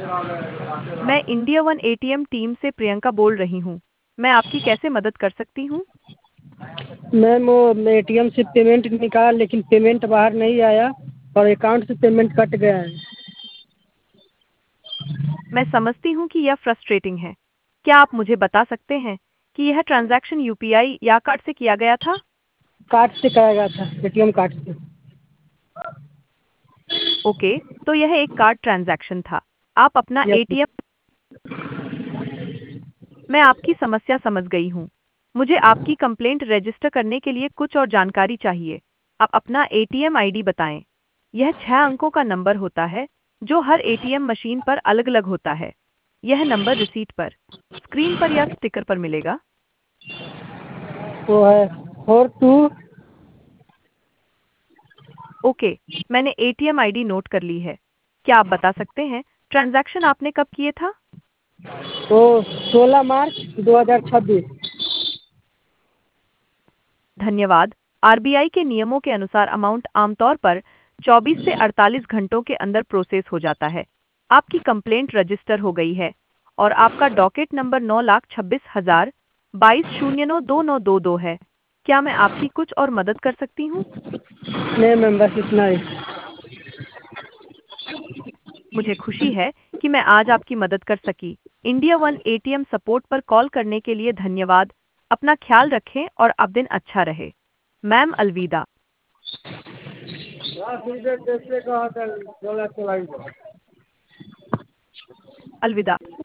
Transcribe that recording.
मैं India one ATM team से प्रियंका बोल रही हूँ। मैं आपकी कैसे मदद कर सकती हूँ? मैम वो एटीएम से पेमेंट निकाला लेकिन पेमेंट बाहर नहीं आया और अकाउंट से पेमेंट कट गया है। मैं समझती हूँ कि यह फ्रस्ट्रेटिंग है। क्या आप मुझे बता सकते हैं कि यह ट्रांजैक्शन यूपीआई या कार्ड से किया गया था? कार्ड से कराया गया था, एटीएम कार्ड से। ओके, तो यह एक कार्ड ट्रांजैक्शन था। आप अपना यस। एटीएम। मैं आपकी समस्या समझ गई हूँ। मुझे आपकी कंप्लेंट रजिस्टर करने के लिए कुछ और जानकारी चाहिए। आप अपना एटीएम आईडी बताएं। यह 6 अंकों का नंबर होता है जो हर एटीएम मशीन पर अलग-अलग होता है। यह नंबर रिसीट पर, स्क्रीन पर या स्टिकर पर मिलेगा। वो है 42। ओके, मैंने एटीएम आईडी नोट कर ली है। क्या आप बता सकते हैं ट्रांजैक्शन आपने कब किए था? वो 16 मार्च 2026। धन्यवाद। आरबीआई के नियमों के अनुसार अमाउंट आमतौर पर 24 से 48 घंटों के अंदर प्रोसेस हो जाता है। आपकी कंप्लेंट रजिस्टर हो गई है और आपका डॉकेट नंबर 9,26,022 है। क्या मैं आपकी कुछ और मदद कर सकती हूँ? नहीं मैम, बस इतना ही। मुझे खुशी है कि मैं आज आपकी मदद कर सकी। इंडिया वन एटीएम सपोर्ट पर कॉल करने के लिए धन्यवाद। अपना ख्याल रखें और आप दिन अच्छा रहे। मैम अलविदा। अलविदा।